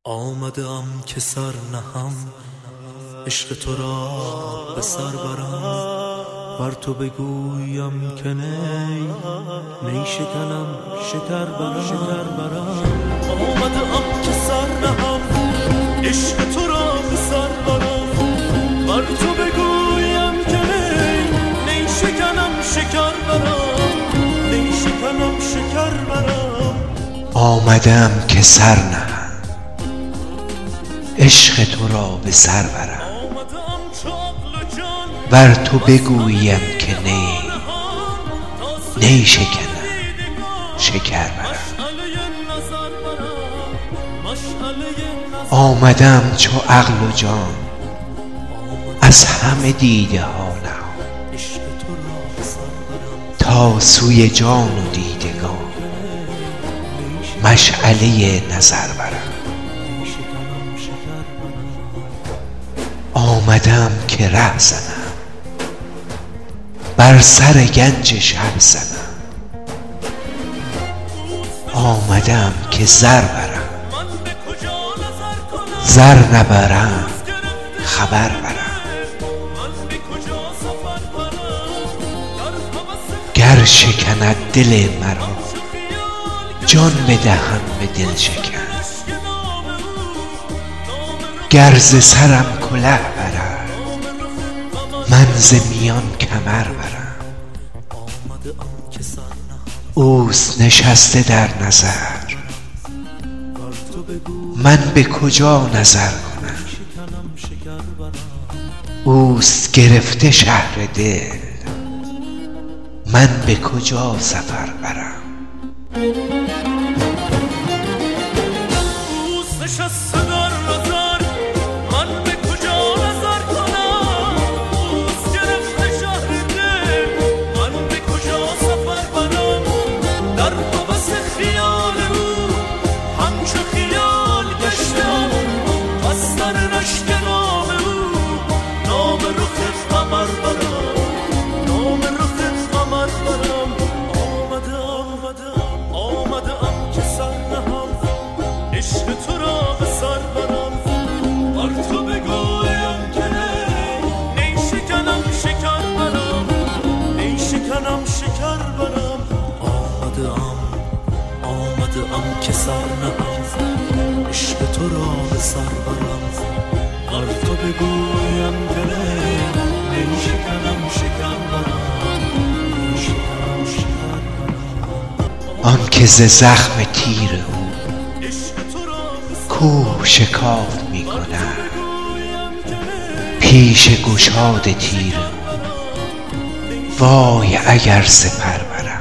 آمدم که سر نهم، عشق تو را به سر برم، بر تو بگویم که نی شکنم شکر برم. آمدم که سر نهم، عشق تو را به سر برم، بر تو بگویم که نی شکنم شکر برم، نی شکنم شکر برم. آمدم که سر نهم، عشق تو را به سر برم، بر تو بگویم که نی شکنم شکر برم. آمدم چو عقل و جان از همه دیده ها نهان، تا سوی جان و دیدگان مشعله نظر برم. آمدم که ره زنم، بر سر گنج شه زنم، آمدم که زر برم، زر نبرم خبر برم. گر شکند دل مرا جان بدهم به دل شکن، گر ز سرم کله برد من ز میان کمر برم. اوست نشسته در نظر، من به کجا نظر کنم؟ اوست گرفته شهر دل، من به کجا سفر برم؟ اوست نشسته در نظر، من به کجا نظر کنم؟ اوست گرفته شهر دل، من به کجا سفر برم؟ در هوس خیال او همچو خیال گشتم، پس در رشک نام او نام رخ قمر برم، نام رخ قمر برم. آمدم که سر نهم، عشق تو را به سر برم، بر تو بگویم که نی شکنم شکر برم، نی شکنم شکر برم. آمدم که سر نهم، عشق تو را به سر برم، بر تو بگویم که نی شکنم شکر برم، نی شکنم شکر برم. آن که ز زخم تیر او کوه شکاف می کند، پیش گشاد تیر او وای اگر سپر برم.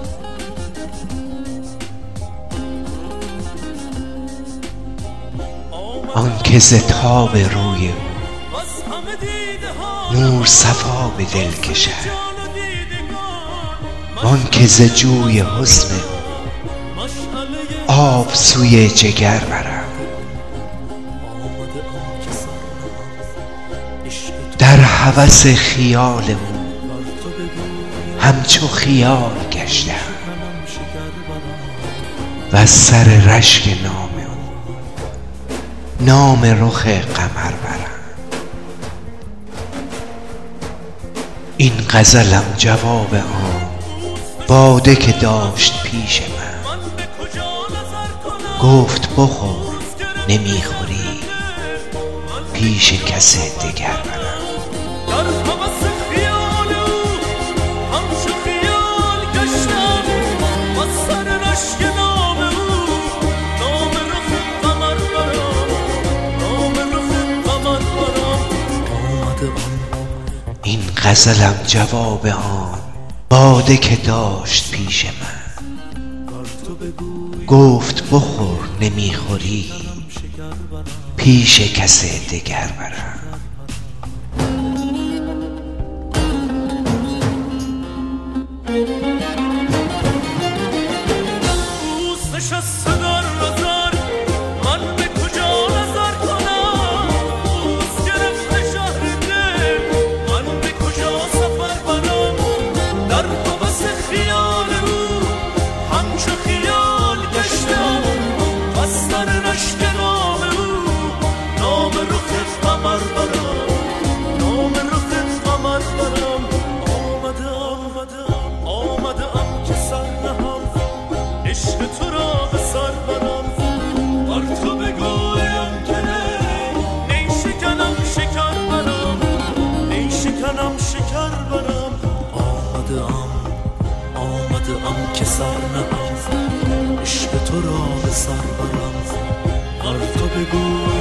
آن که ز تاب روی او نور صفا به دل کشد، آن که ز جوی حسن آب سوی جگر برم. در هوس خیال او همچو خیال گشتم، و از سر رشک نام او نام رخ قمر برم. این غزلم جواب آن باده که داشت پیش من، گفت بخور نمیخوری پیش کس دگر برم. در هوس خیال او همچو خیال گشتم، و سر رشک نام او نام رخ قمر برم، نام رخ قمر برم. این غزلم جواب آن باده که داشت پیش من، گفت بخور نمیخوری پیش کس دگر برم. اوست نشسته در نظر، من به کجا نظر کنم؟ اوست گرفته شهر دل، من به کجا سفر برم؟ در هوس خیال او همچو خیال گشتم، پس در رشک نام او بگو